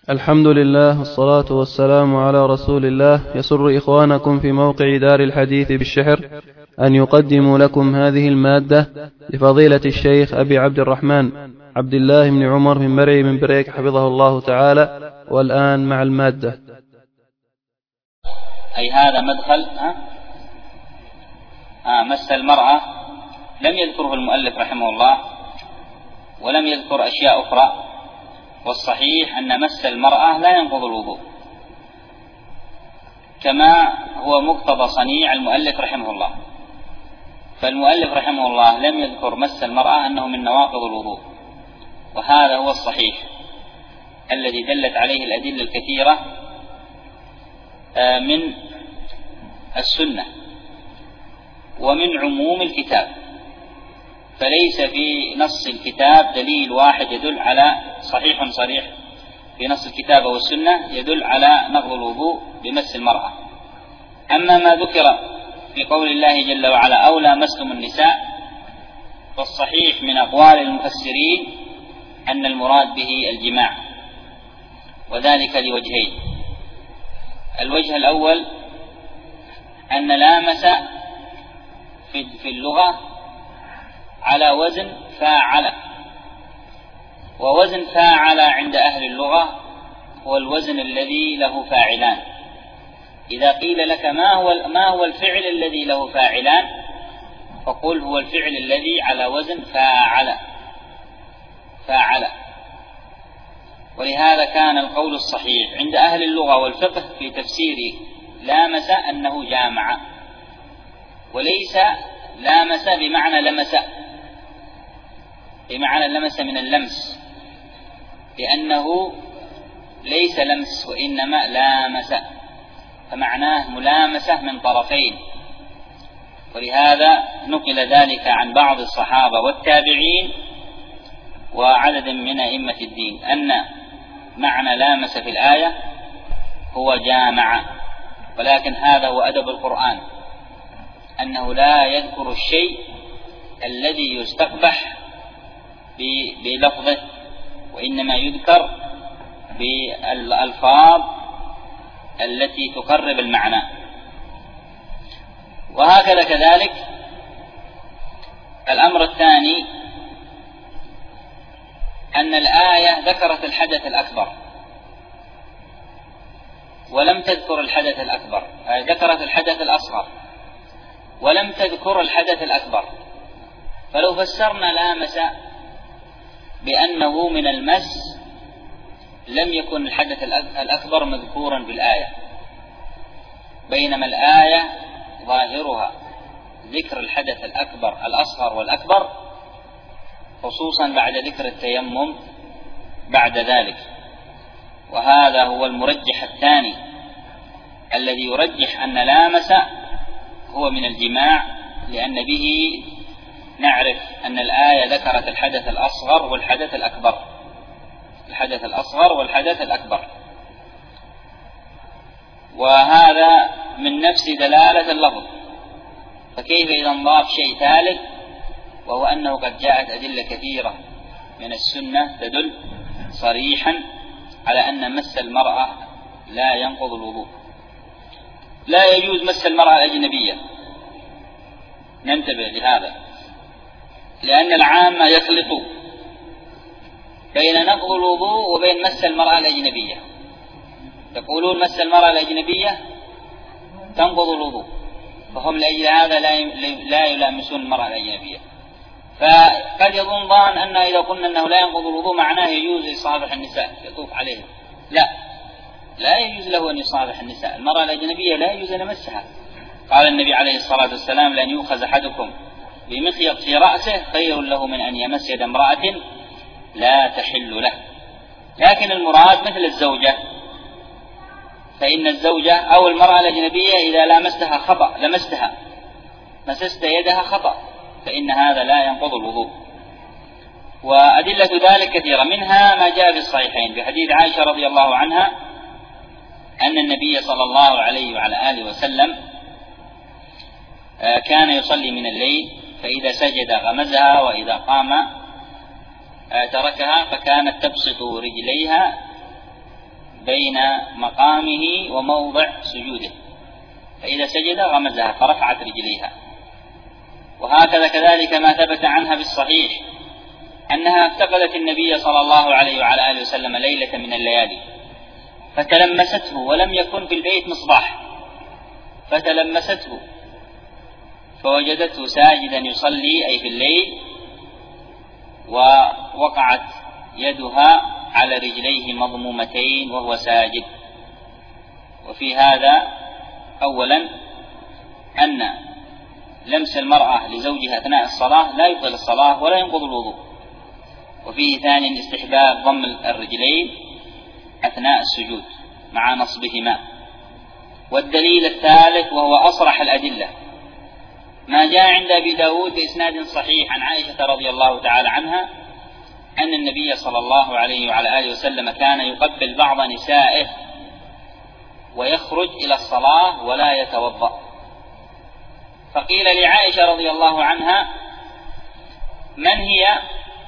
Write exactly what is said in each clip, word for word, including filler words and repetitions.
الحمد لله والصلاة والسلام على رسول الله. يسر إخوانكم في موقع دار الحديث بالشحر أن يقدموا لكم هذه المادة لفضيلة الشيخ أبي عبد الرحمن عبد الله بن عمر بن مرعي من بريك حفظه الله تعالى. والآن مع المادة. أي هذا مدخل ها؟ آه مس المرأة لم يذكره المؤلف رحمه الله ولم يذكر أشياء أخرى، والصحيح أن مس المرأة لا ينقض الوضوء كما هو مقتضى صنيع المؤلف رحمه الله. فالمؤلف رحمه الله لم يذكر مس المرأة أنه من نواقض الوضوء، وهذا هو الصحيح الذي دلت عليه الأدلة الكثيرة من السنة ومن عموم الكتاب، فليس في نص الكتاب دليل واحد يدل على صحيح صريح في نص الكتاب والسنة يدل على نقض الوضوء بمس المرأة. أما ما ذكر في قول الله جل وعلا أو لامستم النساء، فالصحيح من أقوال المفسرين أن المراد به الجماع، وذلك لوجهين. الوجه الأول أن لامس في اللغة على وزن فاعل، ووزن فاعل عند أهل اللغة هو الوزن الذي له فاعلان. إذا قيل لك ما هو ما هو الفعل الذي له فاعلان، فقل هو الفعل الذي على وزن فاعل فاعل. ولهذا كان القول الصحيح عند أهل اللغة والفقه في تفسير لامس أنه جامع، وليس لامس بمعنى لمس، بمعنى لمس من اللمس، لأنه ليس لمس وإنما لامس، فمعناه ملامسة من طرفين. ولهذا نقل ذلك عن بعض الصحابة والتابعين وعدد من أئمة الدين أن معنى لامس في الآية هو جامع. ولكن هذا هو أدب القرآن، أنه لا يذكر الشيء الذي يستقبح بلفظه، وإنما يذكر بالألفاظ التي تقرب المعنى. وهكذا كذلك الأمر الثاني أن الآية ذكرت الحدث الأكبر ولم تذكر الحدث الأكبر، ذكرت الحدث الأصغر ولم تذكر الحدث الأكبر. فلو فسرنا لامس بأنه من المس لم يكن الحدث الأكبر مذكورا بالآية، بينما الآية ظاهرها ذكر الحدث الأكبر الأصغر والأكبر، خصوصا بعد ذكر التيمم بعد ذلك. وهذا هو المرجح الثاني الذي يرجح أن لامس هو من الجماع، لأن به نعرف أن الآية ذكرت الحدث الأصغر والحدث الأكبر، الحدث الأصغر والحدث الأكبر. وهذا من نفس دلالة اللفظ، فكيف إذا انضاف شيء ثالث، وهو أنه قد جاءت أدلة كثيرة من السنة تدل صريحا على أن مس المرأة لا ينقض الوضوء. لا يجوز مس المرأة الأجنبية، ننتبه لهذا، لأن العامة يخلطوا بين نقض الوضوء وبين مس المرأة الأجنبية. يقولون مس المرأة الأجنبية تنقض الوضوء، فهم لأجل هذا لا يلامسون المرأة الأجنبية. فقد يظن ظان أن إذا قلنا أنه لا ينقض الوضوء معناه يجوز يصافح النساء يطوف عليهم. لا، لا يجوز له أن يصافح النساء. المرأة الأجنبية لا يجوز أن يمسها. قال النبي عليه الصلاة والسلام لأن يؤخذ أحدكم بمخيط في رأسه خير له من أن يمس يد امرأة لا تحل له. لكن المراد مثل الزوجة، فإن الزوجة أو المرأة الأجنبية إذا لامستها خطأ لمستها مسست يدها خطأ، فإن هذا لا ينقض الوضوء. وأدلة ذلك كثيرة، منها ما جاء في الصحيحين في حديث عائشة رضي الله عنها أن النبي صلى الله عليه وعلى آله وسلم كان يصلي من الليل، فإذا سجد غمزها وإذا قام تركها، فكانت تبسط رجليها بين مقامه وموضع سجوده، فإذا سجد غمزها فرفعت رجليها. وهكذا كذلك ما ثبت عنها بالصحيح أنها افتقدت النبي صلى الله عليه وعلى آله وسلم ليلة من الليالي فتلمسته ولم يكن في البيت مصباح، فتلمسته فوجدته ساجدا يصلي أي في الليل، ووقعت يدها على رجليه مضمومتين وهو ساجد. وفي هذا أولا أن لمس المرأة لزوجها أثناء الصلاة لا يبطل الصلاة ولا ينقض الوضوء. وفيه ثانيا استحباب ضم الرجلين أثناء السجود مع نصبهما. والدليل الثالث وهو أصرح الأدلة ما جاء عند أبي داود بإسناد صحيح عن عائشة رضي الله تعالى عنها أن النبي صلى الله عليه وعلى آله وسلم كان يقبل بعض نسائه ويخرج إلى الصلاة ولا يتوضأ. فقيل لعائشة رضي الله عنها من هي؟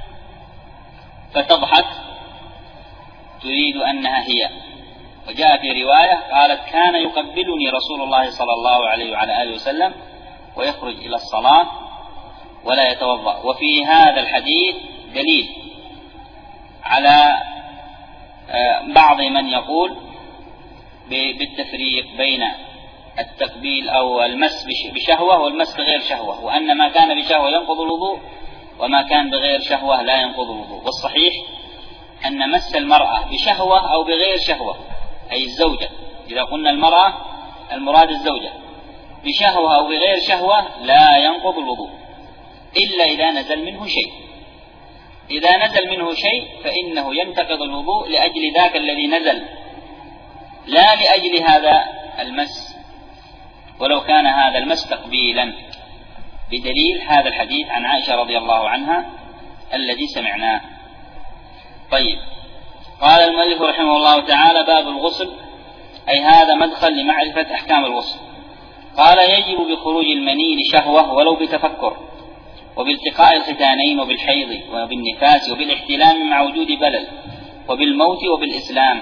فتضحك تريد أنها هي. وجاء في رواية قالت كان يقبلني رسول الله صلى الله عليه وعلى آله وسلم ويخرج إلى الصلاة ولا يتوضأ. وفي هذا الحديث دليل على بعض من يقول بالتفريق بين التقبيل أو المس بشهوة والمس بغير شهوة، وأن ما كان بشهوة ينقض الوضوء وما كان بغير شهوة لا ينقض الوضوء. والصحيح أن مس المرأة بشهوة أو بغير شهوة أي الزوجة، إذا قلنا المرأة المراد الزوجة، بشهوة أو بغير شهوة لا ينقض الوضوء إلا إذا نزل منه شيء. إذا نزل منه شيء فإنه ينتقض الوضوء لأجل ذاك الذي نزل لا لأجل هذا المس، ولو كان هذا المس تقبيلا، بدليل هذا الحديث عن عائشة رضي الله عنها الذي سمعناه. طيب، قال المؤلف رحمه الله تعالى باب الغسل، أي هذا مدخل لمعرفة أحكام الغسل. قال يجب بخروج المني لشهوة ولو بتفكر، وبالتقاء الختانين، وبالحيض، وبالنفاس، وبالاحتلام مع وجود بلل، وبالموت، وبالإسلام.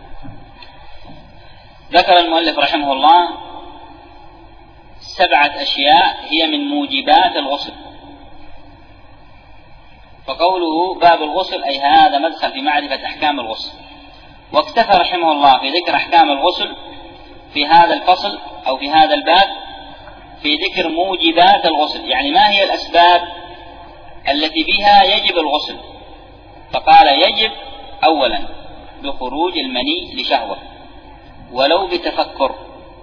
ذكر المؤلف رحمه الله سبعة أشياء هي من موجبات الغسل. فقوله باب الغسل أي هذا مدخل في معرفة أحكام الغسل. واكتفى رحمه الله في ذكر أحكام الغسل في هذا الفصل أو في هذا الباب في ذكر موجبات الغسل، يعني ما هي الأسباب التي بها يجب الغسل. فقال يجب أولا بخروج المني لشهوة ولو بتفكر.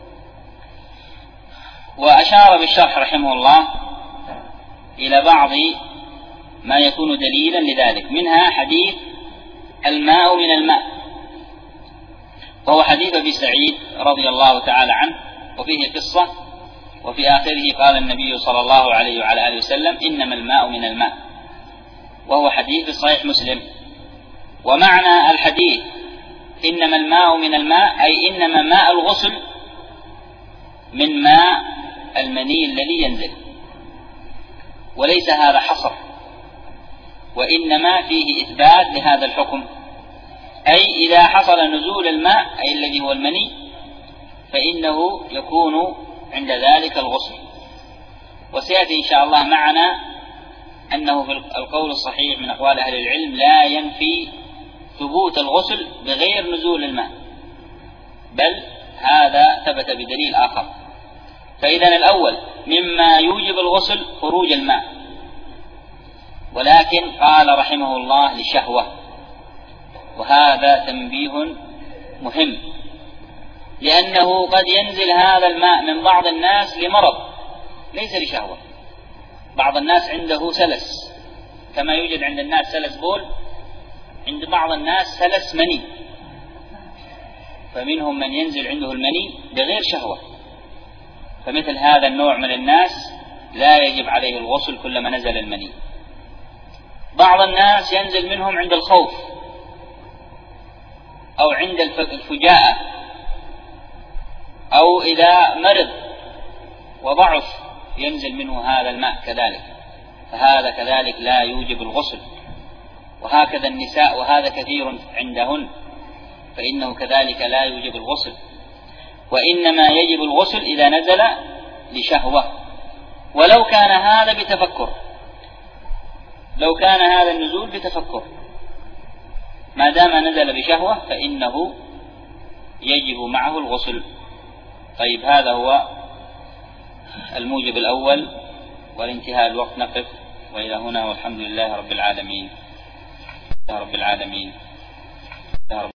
وأشار بالشرح رحمه الله إلى بعض ما يكون دليلا لذلك، منها حديث الماء من الماء، وهو حديث أبي سعيد رضي الله تعالى عنه، وفيه قصة، وفي آخره قال النبي صلى الله عليه وعلى آله وسلم إنما الماء من الماء، وهو حديث صحيح مسلم. ومعنى الحديث إنما الماء من الماء أي إنما ماء الغسل من ماء المني الذي ينزل، وليس هذا حصر، وإنما فيه إثبات لهذا الحكم، أي إذا حصل نزول الماء أي الذي هو المني فإنه يكون عند ذلك الغسل. وسيأتي إن شاء الله معنا أنه في القول الصحيح من أقوال أهل العلم لا ينفي ثبوت الغسل بغير نزول الماء، بل هذا ثبت بدليل آخر. فإذا الأول مما يوجب الغسل خروج الماء، ولكن قال رحمه الله للشهوة، وهذا تنبيه مهم، لأنه قد ينزل هذا الماء من بعض الناس لمرض ليس لشهوة. بعض الناس عنده سلس، كما يوجد عند الناس سلس بول، عند بعض الناس سلس مني، فمنهم من ينزل عنده المني بغير شهوة، فمثل هذا النوع من الناس لا يجب عليه الغسل كلما نزل المني. بعض الناس ينزل منهم عند الخوف أو عند الفجاءة أو إذا مرض وضعف ينزل منه هذا الماء كذلك، فهذا كذلك لا يوجب الغسل. وهكذا النساء، وهذا كثير عندهن، فإنه كذلك لا يوجب الغسل، وإنما يجب الغسل إذا نزل لشهوة، ولو كان هذا بتفكر، لو كان هذا النزول بتفكر، ما دام نزل بشهوة فإنه يجب معه الغسل. طيب، هذا هو الموجب الأول، والانتهاء الوقت نقف وإلى هنا، والحمد لله رب العالمين رب العالمين.